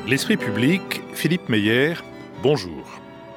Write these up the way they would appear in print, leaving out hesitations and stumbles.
L'Esprit public, Philippe Meyer, bonjour.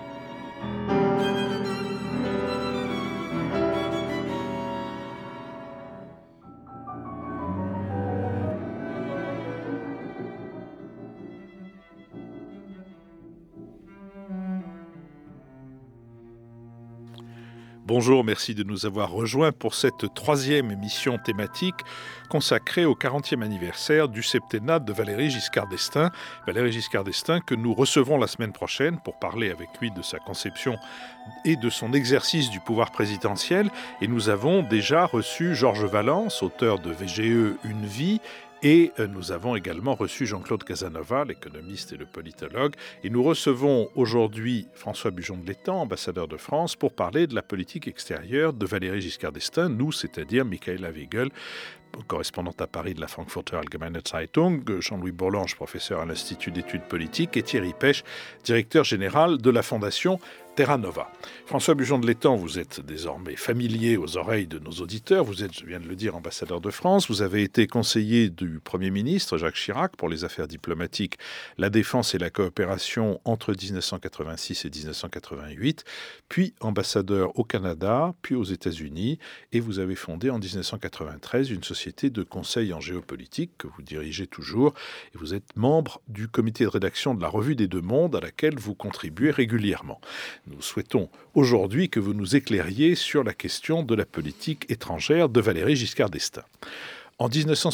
Bonjour, merci de nous avoir rejoints pour cette troisième émission thématique consacrée au 40e anniversaire du septennat de Valéry Giscard d'Estaing. Valéry Giscard d'Estaing que nous recevrons la semaine prochaine pour parler avec lui de sa conception et de son exercice du pouvoir présidentiel. Et nous avons déjà reçu Georges Valence, auteur de VGE Une vie, et nous avons également reçu Jean-Claude Casanova, l'économiste et le politologue. Et nous recevons aujourd'hui François Bujon de l'Étang, ambassadeur de France, pour parler de la politique extérieure de Valéry Giscard d'Estaing, nous, c'est-à-dire Michaela Wiegel, correspondante à Paris de la Frankfurter Allgemeine Zeitung, Jean-Louis Bourlange, professeur à l'Institut d'études politiques, et Thierry Pech, directeur général de la Fondation Terra Nova. François Bujon de l'Étang, vous êtes désormais familier aux oreilles de nos auditeurs. Vous êtes, je viens de le dire, ambassadeur de France. Vous avez été conseiller du Premier ministre Jacques Chirac pour les affaires diplomatiques, la défense et la coopération entre 1986 et 1988, puis ambassadeur au Canada, puis aux États-Unis, et vous avez fondé en 1993 une société de conseil en géopolitique que vous dirigez toujours, et vous êtes membre du comité de rédaction de la Revue des Deux Mondes à laquelle vous contribuez régulièrement. Nous souhaitons aujourd'hui que vous nous éclairiez sur la question de la politique étrangère de Valéry Giscard d'Estaing. En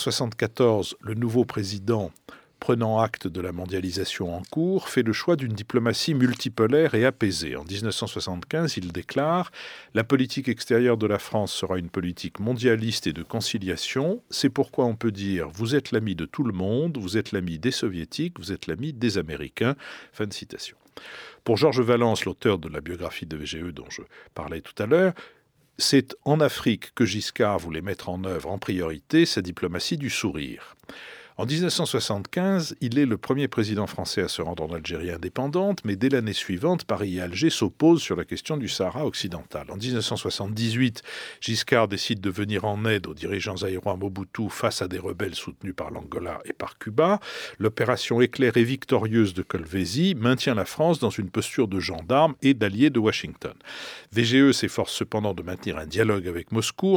1974, le nouveau président, prenant acte de la mondialisation en cours, fait le choix d'une diplomatie multipolaire et apaisée. En 1975, il déclare « La politique extérieure de la France sera une politique mondialiste et de conciliation. C'est pourquoi on peut dire « Vous êtes l'ami de tout le monde, vous êtes l'ami des Soviétiques, vous êtes l'ami des Américains. » Fin de citation. Pour Georges Valence, l'auteur de la biographie de VGE dont je parlais tout à l'heure, c'est en Afrique que Giscard voulait mettre en œuvre en priorité sa diplomatie du sourire. En 1975, il est le premier président français à se rendre en Algérie indépendante, mais dès l'année suivante, Paris et Alger s'opposent sur la question du Sahara occidental. En 1978, Giscard décide de venir en aide aux dirigeants zaïrois Mobutu face à des rebelles soutenus par l'Angola et par Cuba. L'opération éclair et victorieuse de Kolwezi maintient la France dans une posture de gendarme et d'allié de Washington. VGE s'efforce cependant de maintenir un dialogue avec Moscou. En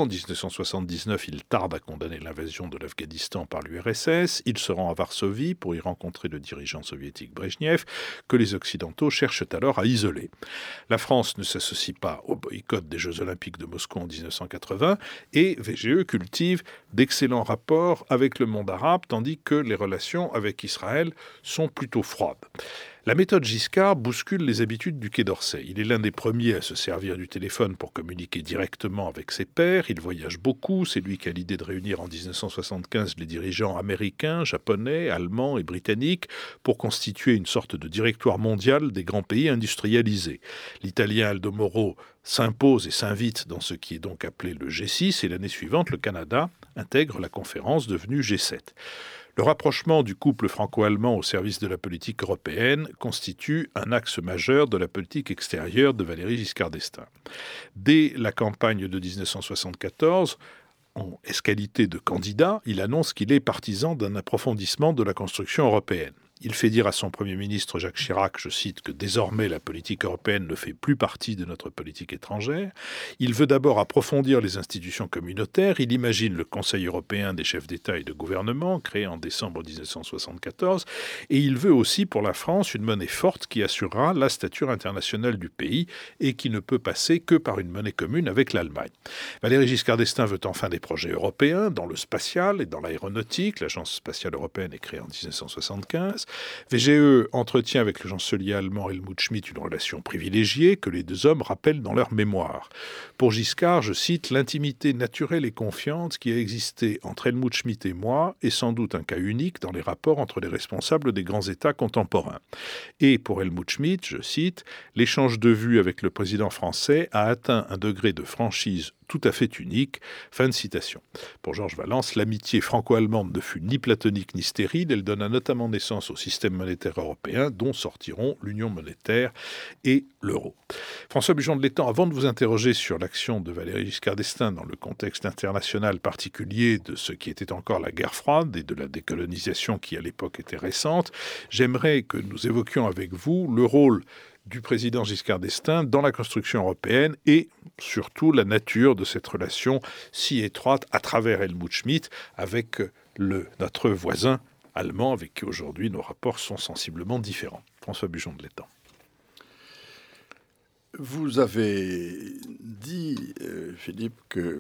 1979, il tarde à condamner l'invasion de l'Afghanistan par l'URSS. Il se rend à Varsovie pour y rencontrer le dirigeant soviétique Brejnev, que les Occidentaux cherchent alors à isoler. La France ne s'associe pas au boycott des Jeux Olympiques de Moscou en 1980 et VGE cultive d'excellents rapports avec le monde arabe, tandis que les relations avec Israël sont plutôt froides. La méthode Giscard bouscule les habitudes du Quai d'Orsay. Il est l'un des premiers à se servir du téléphone pour communiquer directement avec ses pairs. Il voyage beaucoup. C'est lui qui a l'idée de réunir en 1975 les dirigeants américains, japonais, allemands et britanniques pour constituer une sorte de directoire mondial des grands pays industrialisés. L'Italien Aldo Moro s'impose et s'invite dans ce qui est donc appelé le G6 et l'année suivante, le Canada intègre la conférence devenue G7. Le rapprochement du couple franco-allemand au service de la politique européenne constitue un axe majeur de la politique extérieure de Valéry Giscard d'Estaing. Dès la campagne de 1974, en qualité de candidat, il annonce qu'il est partisan d'un approfondissement de la construction européenne. Il fait dire à son Premier ministre Jacques Chirac, je cite, que désormais la politique européenne ne fait plus partie de notre politique étrangère. Il veut d'abord approfondir les institutions communautaires. Il imagine le Conseil européen des chefs d'État et de gouvernement, créé en décembre 1974. Et il veut aussi pour la France une monnaie forte qui assurera la stature internationale du pays et qui ne peut passer que par une monnaie commune avec l'Allemagne. Valéry Giscard d'Estaing veut enfin des projets européens dans le spatial et dans l'aéronautique. L'Agence spatiale européenne est créée en 1975. VGE entretient avec le chancelier allemand Helmut Schmidt une relation privilégiée que les deux hommes rappellent dans leur mémoire. Pour Giscard, je cite, « L'intimité naturelle et confiante qui a existé entre Helmut Schmidt et moi est sans doute un cas unique dans les rapports entre les responsables des grands États contemporains. » Et pour Helmut Schmidt, je cite, « L'échange de vues avec le président français a atteint un degré de franchise tout à fait unique. Fin de citation. Pour Georges Valence, l'amitié franco-allemande ne fut ni platonique ni stérile. Elle donna notamment naissance au système monétaire européen, dont sortiront l'union monétaire et l'euro. François Bujon de l'Etang, avant de vous interroger sur l'action de Valéry Giscard d'Estaing dans le contexte international particulier de ce qui était encore la guerre froide et de la décolonisation qui à l'époque était récente, j'aimerais que nous évoquions avec vous le rôle du président Giscard d'Estaing dans la construction européenne et surtout la nature de cette relation si étroite à travers Helmut Schmidt avec notre voisin allemand avec qui aujourd'hui nos rapports sont sensiblement différents. François Bujon de l'Etang. Vous avez dit, Philippe, que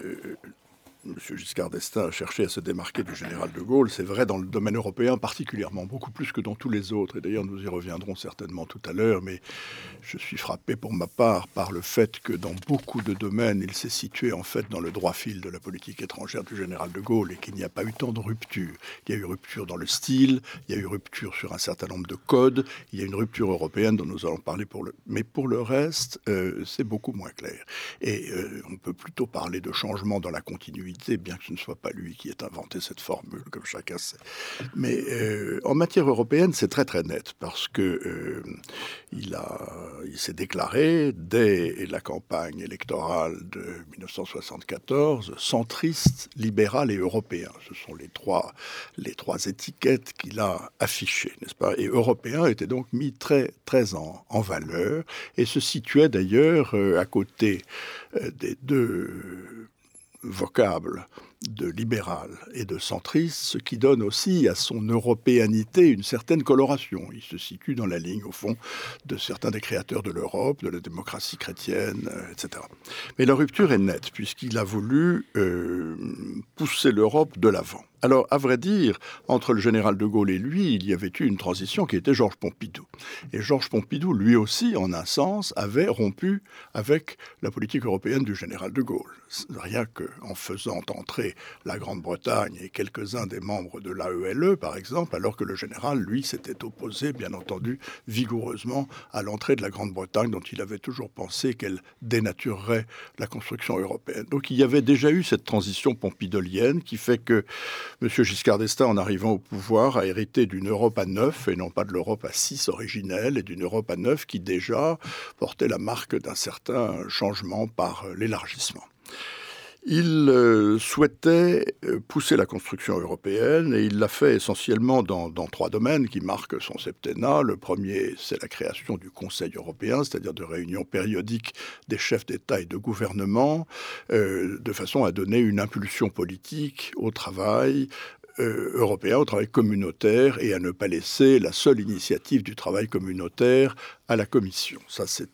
M. Giscard d'Estaing a cherché à se démarquer du général de Gaulle. C'est vrai dans le domaine européen particulièrement, beaucoup plus que dans tous les autres. Et d'ailleurs, nous y reviendrons certainement tout à l'heure. Mais je suis frappé pour ma part par le fait que dans beaucoup de domaines, il s'est situé en fait dans le droit fil de la politique étrangère du général de Gaulle et qu'il n'y a pas eu tant de ruptures. Il y a eu rupture dans le style, il y a eu rupture sur un certain nombre de codes, il y a une rupture européenne dont nous allons parler mais pour le reste, c'est beaucoup moins clair. Et on peut plutôt parler de changement dans la continuité, bien que ce ne soit pas lui qui ait inventé cette formule, comme chacun sait. Mais en matière européenne, c'est très très net, parce que il s'est déclaré, dès la campagne électorale de 1974, centriste, libéral et européen. Ce sont les trois étiquettes qu'il a affichées, n'est-ce pas? Et européen était donc mis très très en valeur, et se situait d'ailleurs à côté des deux vocables de libéral et de centriste, ce qui donne aussi à son européanité une certaine coloration. Il se situe dans la ligne, au fond, de certains des créateurs de l'Europe, de la démocratie chrétienne, etc. Mais la rupture est nette, puisqu'il a voulu pousser l'Europe de l'avant. Alors, à vrai dire, entre le général de Gaulle et lui, il y avait eu une transition qui était Georges Pompidou. Et Georges Pompidou, lui aussi, en un sens, avait rompu avec la politique européenne du général de Gaulle. Rien qu'en faisant entrer la Grande-Bretagne et quelques-uns des membres de l'AELE, par exemple, alors que le général, lui, s'était opposé, bien entendu, vigoureusement à l'entrée de la Grande-Bretagne, dont il avait toujours pensé qu'elle dénaturerait la construction européenne. Donc il y avait déjà eu cette transition pompidolienne qui fait que M. Giscard d'Estaing, en arrivant au pouvoir, a hérité d'une Europe à 9 et non pas de l'Europe à 6 originelle, et d'une Europe à 9 qui déjà portait la marque d'un certain changement par l'élargissement. Il souhaitait pousser la construction européenne et il l'a fait essentiellement dans trois domaines qui marquent son septennat. Le premier, c'est la création du Conseil européen, c'est-à-dire de réunions périodiques des chefs d'État et de gouvernement, de façon à donner une impulsion politique au travail européen, au travail communautaire, et à ne pas laisser la seule initiative du travail communautaire à la Commission. Ça, c'est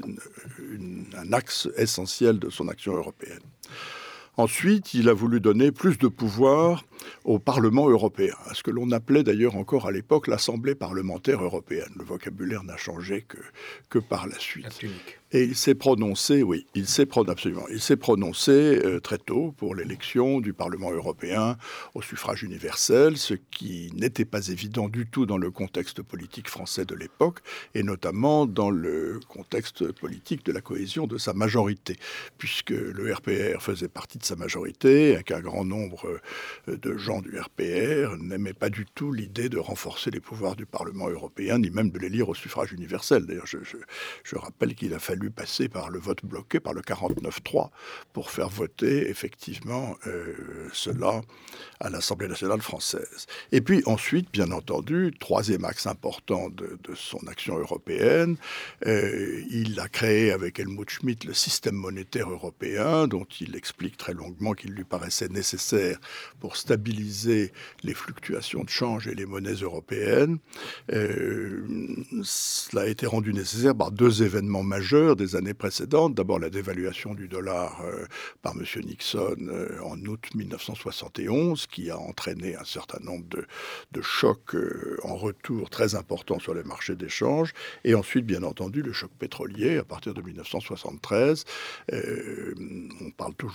un axe essentiel de son action européenne. Ensuite, il a voulu donner plus de pouvoir au Parlement européen, à ce que l'on appelait d'ailleurs encore à l'époque l'Assemblée parlementaire européenne. Le vocabulaire n'a changé que par la suite. Et il s'est prononcé, oui, il s'est prononcé très tôt pour l'élection du Parlement européen au suffrage universel, ce qui n'était pas évident du tout dans le contexte politique français de l'époque, et notamment dans le contexte politique de la cohésion de sa majorité, puisque le RPR faisait partie de sa majorité, et qu'un grand nombre de gens du RPR n'aimaient pas du tout l'idée de renforcer les pouvoirs du Parlement européen, ni même de l'élire au suffrage universel. D'ailleurs, je rappelle qu'il a fallu passer par le vote bloqué, par le 49-3, pour faire voter effectivement cela à l'Assemblée nationale française. Et puis ensuite, bien entendu, troisième axe important de son action européenne, il a créé avec Helmut Schmidt le système monétaire européen, dont il explique très longuement qu'il lui paraissait nécessaire pour stabiliser les fluctuations de change et les monnaies européennes. Cela a été rendu nécessaire par deux événements majeurs des années précédentes. D'abord la dévaluation du dollar par M. Nixon en août 1971, qui a entraîné un certain nombre de chocs en retour très importants sur les marchés d'échange. Et ensuite, bien entendu, le choc pétrolier à partir de 1973. On parle toujours du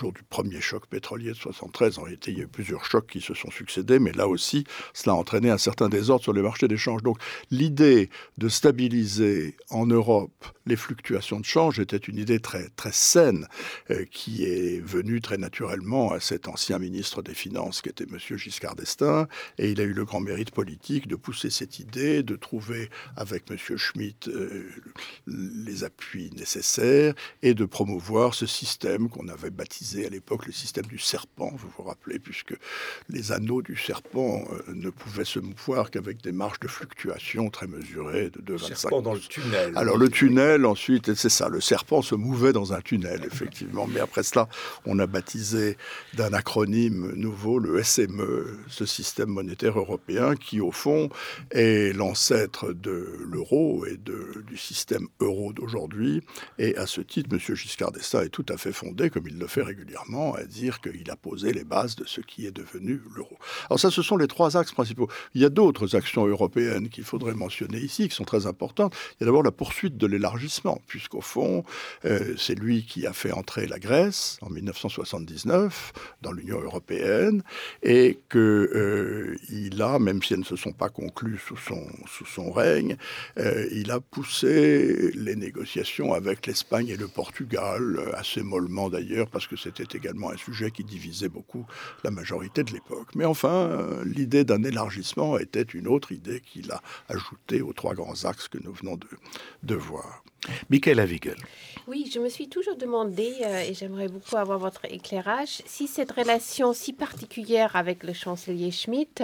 premier choc pétrolier de 73. En réalité, il y a eu plusieurs chocs qui se sont succédés, mais là aussi, cela a entraîné un certain désordre sur les marchés d'échange. Donc, l'idée de stabiliser en Europe les fluctuations de change était une idée très, très saine qui est venue très naturellement à cet ancien ministre des Finances qui était M. Giscard d'Estaing. Et il a eu le grand mérite politique de pousser cette idée, de trouver avec M. Schmitt les appuis nécessaires et de promouvoir ce système qu'on avait baptisé à l'époque le système du serpent, vous vous rappelez, puisque les anneaux du serpent ne pouvaient se mouvoir qu'avec des marges de fluctuation très mesurées de 2,25. Le serpent dans le tunnel. Alors le tunnel, ensuite, c'est ça, le serpent se mouvait dans un tunnel, effectivement. Mais après cela, on a baptisé d'un acronyme nouveau le SME, ce système monétaire européen qui, au fond, est l'ancêtre de l'euro et du système euro d'aujourd'hui. Et à ce titre, M. Giscard d'Estaing est tout à fait fondé, comme il le fait régulièrement, à dire qu'il a posé les bases de ce qui est devenu l'euro. Alors ça, ce sont les trois axes principaux. Il y a d'autres actions européennes qu'il faudrait mentionner ici, qui sont très importantes. Il y a d'abord la poursuite de l'élargissement, puisqu'au fond, c'est lui qui a fait entrer la Grèce en 1979 dans l'Union européenne, et qu'il a, même si elles ne se sont pas conclues sous son règne, il a poussé les négociations avec l'Espagne et le Portugal, assez mollement d'ailleurs, parce que c'était également un sujet qui divisait beaucoup la majorité de l'époque. Mais enfin, l'idée d'un élargissement était une autre idée qu'il a ajoutée aux trois grands axes que nous venons de voir. Michaela Wiegel. Oui, je me suis toujours demandé, et j'aimerais beaucoup avoir votre éclairage, si cette relation si particulière avec le chancelier Schmitt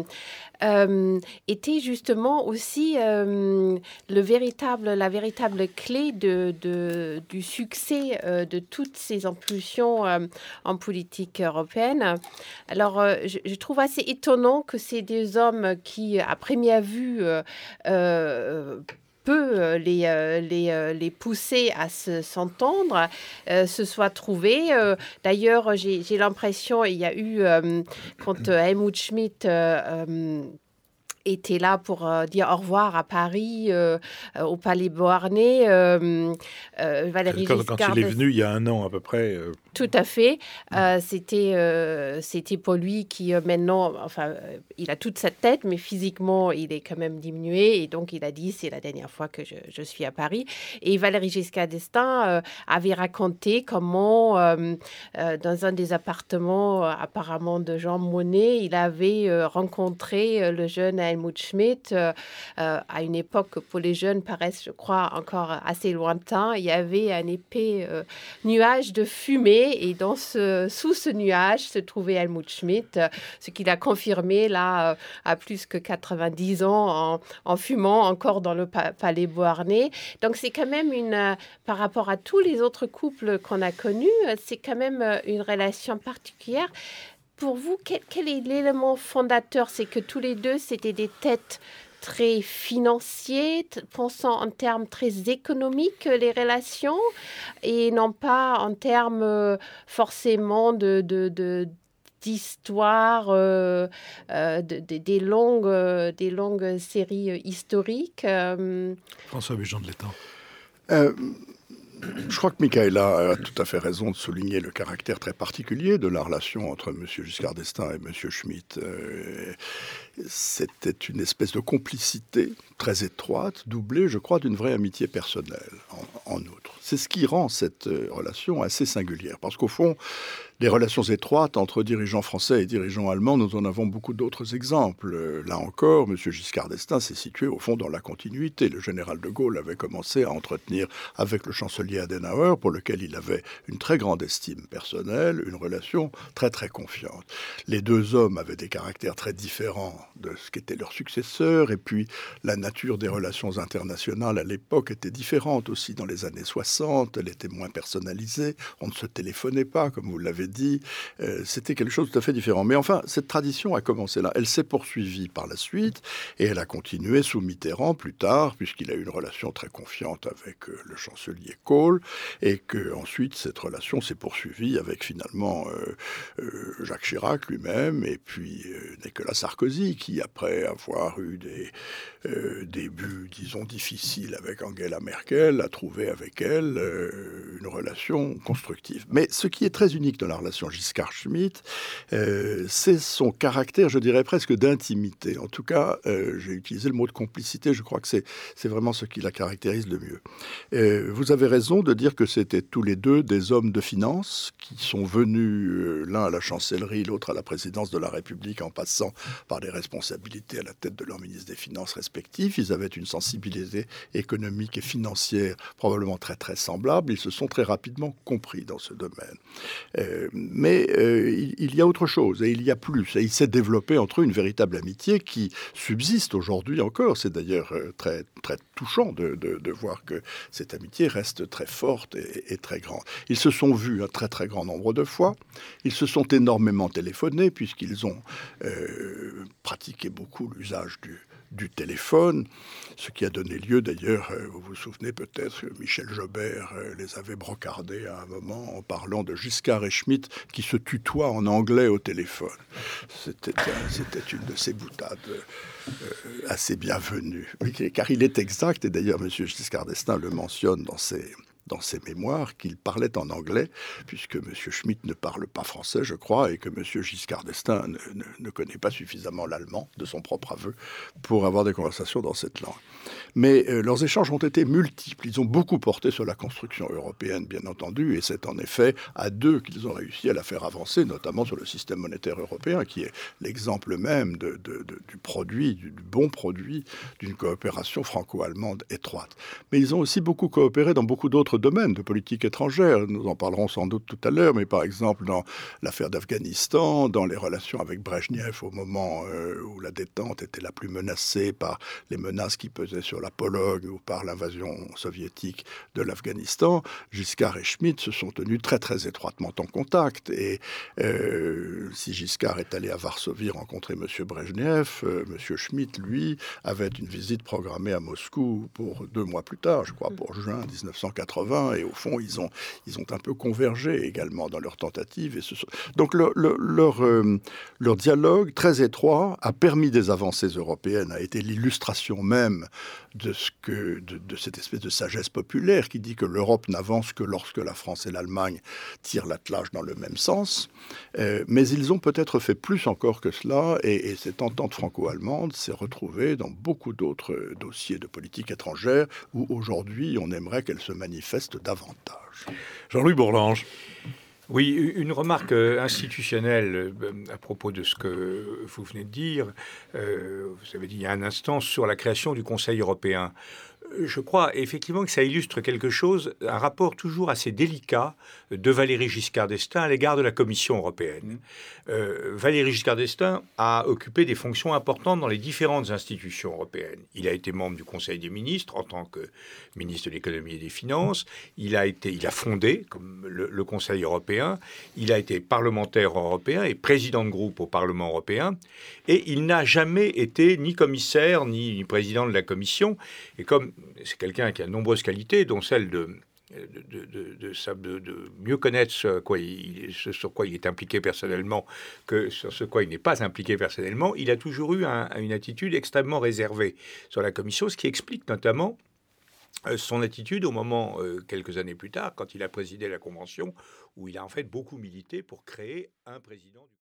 était justement aussi la véritable clé du succès de toutes ces impulsions en politique européenne. Alors, je trouve assez étonnant que ces deux hommes qui, à première vue, peut les pousser à s'entendre, se soient trouvés. D'ailleurs, j'ai l'impression, il y a eu, quand Helmut Schmitt était là pour dire au revoir à Paris, au Palais Beauharnais. Valéry Giscard Quand il est venu il y a un an à peu près. Tout à fait. C'était pour lui qui maintenant, il a toute sa tête, mais physiquement, il est quand même diminué. Et donc, il a dit, c'est la dernière fois que je suis à Paris. Et Valéry Giscard d'Estaing avait raconté comment, dans un des appartements apparemment de Jean Monnet, il avait rencontré le jeune Helmut Schmitt à une époque que pour les jeunes paraissent, je crois, encore assez lointain. Il y avait un épais nuage de fumée. Et sous ce nuage se trouvait Helmut Schmitt, ce qu'il a confirmé là à plus que 90 ans en fumant encore dans le Palais Beauharnais. Donc c'est quand même par rapport à tous les autres couples qu'on a connus, c'est quand même une relation particulière. Pour vous, quel est l'élément fondateur? C'est que tous les deux, c'était des têtes très financiers, pensant en termes très économiques les relations et non pas en termes forcément d'histoire, des longues séries historiques. François Bujon de l'Étang. Je crois que Michaela a tout à fait raison de souligner le caractère très particulier de la relation entre M. Giscard d'Estaing et M. Schmitt. C'était une espèce de complicité très étroite, doublée, je crois, d'une vraie amitié personnelle, en outre. C'est ce qui rend cette relation assez singulière, parce qu'au fond, les relations étroites entre dirigeants français et dirigeants allemands, nous en avons beaucoup d'autres exemples. Là encore, M. Giscard d'Estaing s'est situé au fond dans la continuité. Le général de Gaulle avait commencé à entretenir avec le chancelier Adenauer, pour lequel il avait une très grande estime personnelle, une relation très très confiante. Les deux hommes avaient des caractères très différents de ce qu'étaient leurs successeurs, et puis la nature des relations internationales à l'époque était différente aussi dans les années 60, elle était moins personnalisée, on ne se téléphonait pas, comme vous l'avez dit, c'était quelque chose de tout à fait différent. Mais enfin, cette tradition a commencé là, elle s'est poursuivie par la suite, et elle a continué sous Mitterrand plus tard, puisqu'il a eu une relation très confiante avec le chancelier Kohl, et que ensuite cette relation s'est poursuivie avec finalement Jacques Chirac lui-même, et puis Nicolas Sarkozy, pays qui, après avoir eu des débuts, disons, difficiles avec Angela Merkel, a trouvé avec elle une relation constructive. Mais ce qui est très unique dans la relation Giscard-Schmitt, c'est son caractère, je dirais presque d'intimité. En tout cas, j'ai utilisé le mot de complicité, je crois que c'est vraiment ce qui la caractérise le mieux. Vous avez raison de dire que c'était tous les deux des hommes de finance qui sont venus, l'un à la chancellerie, l'autre à la présidence de la République, en passant par des responsabilités à la tête de leur ministre des Finances respectifs. Ils avaient une sensibilité économique et financière probablement très très semblable. Ils se sont très rapidement compris dans ce domaine. Mais il y a autre chose, et il y a plus. Et il s'est développé entre eux une véritable amitié qui subsiste aujourd'hui encore. C'est d'ailleurs très, très touchant de voir que cette amitié reste très forte et très grande. Ils se sont vus un très très grand nombre de fois. Ils se sont énormément téléphonés puisqu'ils ont pratiqué beaucoup l'usage du téléphone, ce qui a donné lieu d'ailleurs, vous vous souvenez peut-être que Michel Jobert les avait brocardés à un moment en parlant de Giscard et Schmitt qui se tutoient en anglais au téléphone. C'était une de ces boutades assez bienvenues. Oui, car il est exact, et d'ailleurs M. Giscard d'Estaing le mentionne dans ses mémoires, qu'il parlait en anglais, puisque M. Schmitt ne parle pas français, je crois, et que M. Giscard d'Estaing ne connaît pas suffisamment l'allemand, de son propre aveu, pour avoir des conversations dans cette langue. Mais leurs échanges ont été multiples. Ils ont beaucoup porté sur la construction européenne, bien entendu, et c'est en effet à deux qu'ils ont réussi à la faire avancer, notamment sur le système monétaire européen, qui est l'exemple même du bon produit d'une coopération franco-allemande étroite. Mais ils ont aussi beaucoup coopéré dans beaucoup d'autres domaines de politique étrangère. Nous en parlerons sans doute tout à l'heure, mais par exemple dans l'affaire d'Afghanistan, dans les relations avec Brejnev au moment où la détente était la plus menacée par les menaces qui pesaient sur la Pologne ou par l'invasion soviétique de l'Afghanistan, Giscard et Schmitt se sont tenus très très étroitement en contact. Et si Giscard est allé à Varsovie rencontrer M. Brejnev, M. Schmitt, lui, avait une visite programmée à Moscou pour 2 mois plus tard, je crois pour juin 1980. Et au fond, ils ont un peu convergé également dans leurs tentatives. Donc leur dialogue très étroit a permis des avancées européennes, a été l'illustration même de cette espèce de sagesse populaire qui dit que l'Europe n'avance que lorsque la France et l'Allemagne tirent l'attelage dans le même sens. Mais ils ont peut-être fait plus encore que cela, et cette entente franco-allemande s'est retrouvée dans beaucoup d'autres dossiers de politique étrangère où aujourd'hui on aimerait qu'elle se manifeste davantage. Jean-Louis Bourlange. Oui, une remarque institutionnelle à propos de ce que vous venez de dire. Vous avez dit il y a un instant sur la création du Conseil européen. Je crois effectivement que ça illustre quelque chose, un rapport toujours assez délicat de Valéry Giscard d'Estaing à l'égard de la Commission européenne. Valéry Giscard d'Estaing a occupé des fonctions importantes dans les différentes institutions européennes. Il a été membre du Conseil des ministres en tant que ministre de l'économie et des finances. Il a fondé comme le Conseil européen. Il a été parlementaire européen et président de groupe au Parlement européen. Et il n'a jamais été ni commissaire ni président de la Commission. Et comme c'est quelqu'un qui a de nombreuses qualités, dont celle de mieux connaître ce sur quoi il est impliqué personnellement que sur ce quoi il n'est pas impliqué personnellement, il a toujours eu une attitude extrêmement réservée sur la Commission, ce qui explique notamment son attitude au moment, quelques années plus tard, quand il a présidé la Convention, où il a en fait beaucoup milité pour créer un président du